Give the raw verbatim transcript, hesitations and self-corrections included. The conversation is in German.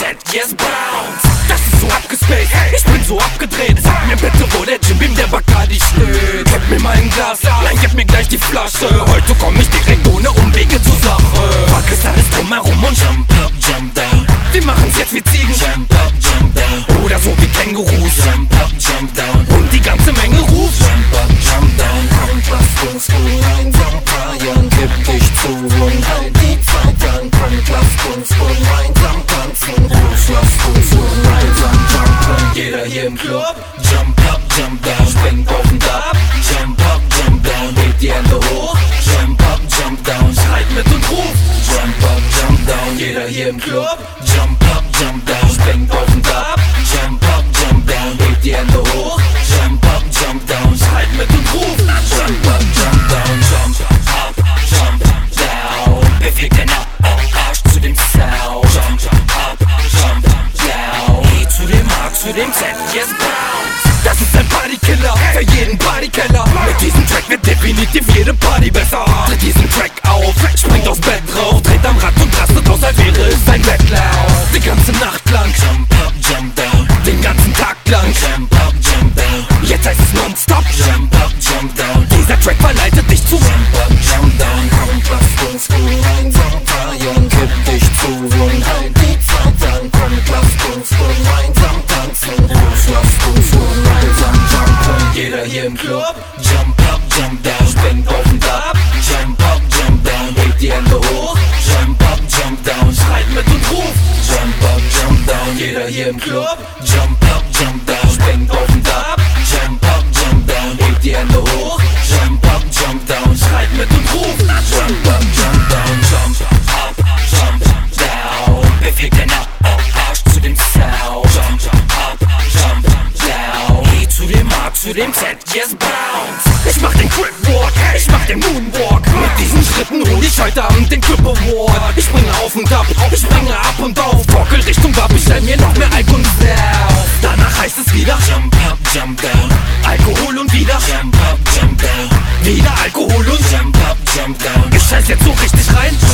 Set, yes, bounce. Das ist so abgespaced, ich bin so abgedreht. Sag mir bitte, wo der Jim Beam, der Bacardi steht. Gib mir mal ein Glas, nein, gib mir gleich die Flasche. Heute komm ich direkt ohne Umwege zur Sache. Fuck ist alles drumherum und jump up, jump down. Wir machen's jetzt wie Ziegen, jump up, jump down. Oder so wie Kängurus, jump up, jump down. Und die ganze Menge ruft, jump up, jump down. Und lass uns gemeinsam feiern, gib dich zu und halt die Zeit an. Und lass uns gemeinsam tanzen, ruf, lass uns gemeinsam jumpen. Jeder hier im Club, jump up, jump down. Springt auf und ab, jump up, jump down. Hebt die Hände hoch, jump up, jump down. Schreit mit und ruft, jump up, jump down. Jeder hier im Club, jump up, jump down. Springt auf und ab, jump up, jump down. Hebt die Hände hoch, jump up, jump down. Schreit mit und ruft, jump up, jump down. Jump up, jump down. Bewegt den Arsch zu dem Sound. Jump up, jump down. E zu dem A, zu dem Z, yes, bounce. Das ist ein Partykiller, für jeden Partykeller. Mit diesem Track wird definitiv jede Party besser. Tritt diesen Track auf, springt aufs Bett drauf, dreht am Rad und rastet aus, als wäre es ein Wettlauf. Die ganze Nacht lang, jump up, jump down. Den ganzen Tag lang, jump up, jump down. Jetzt heißt es nonstop, jump up, jump down. Dieser Track verleitet dich zu jump up, jump down. Und lass uns gemeinsam feiern, gib dich zu und halt die Zeit an. Und lass uns gemeinsam tanzen, ruf, lass uns gemeinsam jumpen. Jeder hier im Club, jump up, jump down. Springt auf und ab, jump up, jump down. Hebt die Hände hoch, jump up, jump down. Schreit mit und ruft, jump up, jump down. Jeder hier im Club, jump up, jump down. Springt auf und ab, jump up, jump down. Hebt die Hände hoch, jump up, jump down. Schreit mit und ruft, jump up, jump down. Jump up, jump down. Bewegt den Arsch zu dem Sound. Jump up, jump down. E zu dem A, zu dem Z, yes, bounce. Ich mach den Crip Walk, ich mach den Moonwalk. Mit diesen Schritten hol ich heute Abend den Crip Award. Ich springe auf und ab, ich springe ab und auf. Torkel Richtung Wapp, ich stell mir noch mehr Alk und Sauf. Danach heißt es wieder jump up, jump down. Alkohol und wieder jump up, jump down. Wieder Alkohol und jump up, jump down. Ich scheiß jetzt so richtig rein,